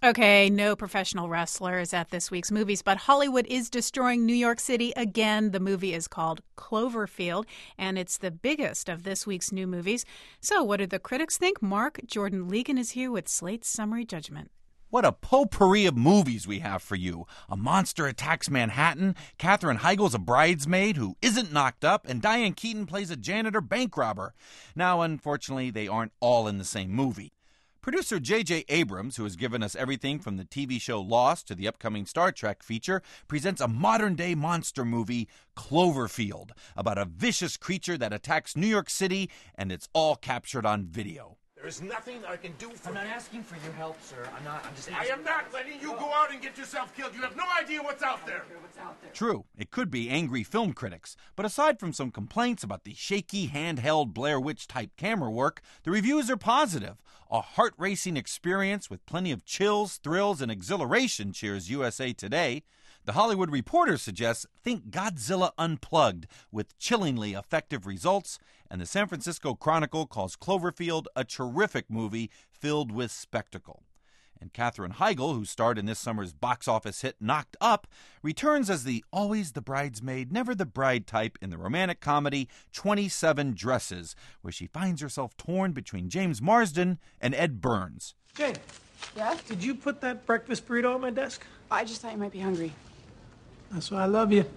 Okay, no professional wrestlers at this week's movies, but Hollywood is destroying New York City again. The movie is called Cloverfield, and it's the biggest of this week's new movies. So, what do the critics think? Mark Jordan Legan is here with Slate's summary judgment. What a potpourri of movies we have for you. A Monster Attacks Manhattan, Katherine Heigl's a bridesmaid who isn't knocked up, and Diane Keaton plays a janitor bank robber. Now, unfortunately, they aren't all in the same movie. Producer J.J. Abrams, who has given us everything from the TV show Lost to the upcoming Star Trek feature, presents a modern-day monster movie, Cloverfield, about a vicious creature that attacks New York City, and it's all captured on video. There is nothing I can do for you. I'm not asking for your help, sir. I'm just I asking. am not letting you go out and get yourself killed. You have no idea what's out there. True, it could be angry film critics, but aside from some complaints about the shaky, handheld Blair Witch-type camera work, the reviews are positive. A heart-racing experience with plenty of chills, thrills, and exhilaration, cheers USA Today. The Hollywood Reporter suggests think Godzilla Unplugged with chillingly effective results, and the San Francisco Chronicle calls Cloverfield a terrific movie filled with spectacle. And Katherine Heigl, who starred in this summer's box office hit Knocked Up, returns as the always the bridesmaid, never the bride type in the romantic comedy 27 Dresses, where she finds herself torn between James Marsden and Ed Burns. Jane. Yeah? Did you put that breakfast burrito on my desk? I just thought you might be hungry. That's why I love you.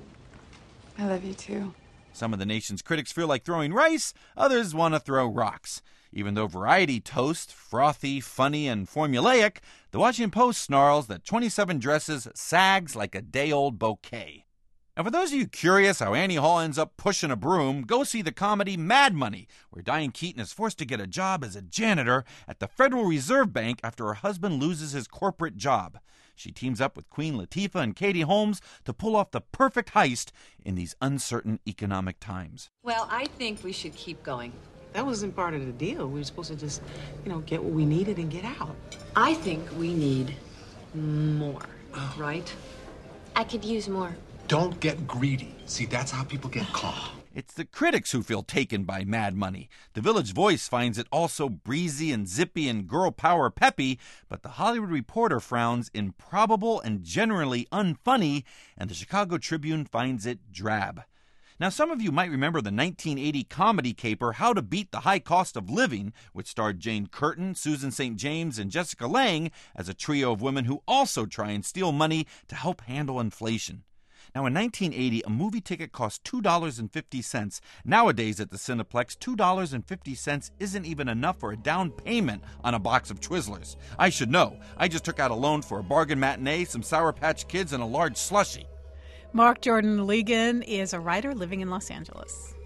I love you too. Some of the nation's critics feel like throwing rice, others want to throw rocks. Even though Variety toasts frothy, funny, and formulaic, the Washington Post snarls that 27 Dresses sags like a day-old bouquet. And for those of you curious how Annie Hall ends up pushing a broom, go see the comedy Mad Money, where Diane Keaton is forced to get a job as a janitor at the Federal Reserve Bank after her husband loses his corporate job. She teams up with Queen Latifah and Katie Holmes to pull off the perfect heist in these uncertain economic times. Well, I think we should keep going. That wasn't part of the deal. We were supposed to just, get what we needed and get out. I think we need more, right? I could use more. Don't get greedy. See, that's how people get caught. It's the critics who feel taken by Mad Money. The Village Voice finds it also breezy and zippy and girl power peppy, but the Hollywood Reporter frowns improbable and generally unfunny, and the Chicago Tribune finds it drab. Now, some of you might remember the 1980 comedy caper How to Beat the High Cost of Living, which starred Jane Curtin, Susan St. James, and Jessica Lange as a trio of women who also try and steal money to help handle inflation. Now, in 1980, a movie ticket cost $2.50. Nowadays at the Cineplex, $2.50 isn't even enough for a down payment on a box of Twizzlers. I should know. I just took out a loan for a bargain matinee, some Sour Patch Kids, and a large slushie. Mark Jordan Legan is a writer living in Los Angeles.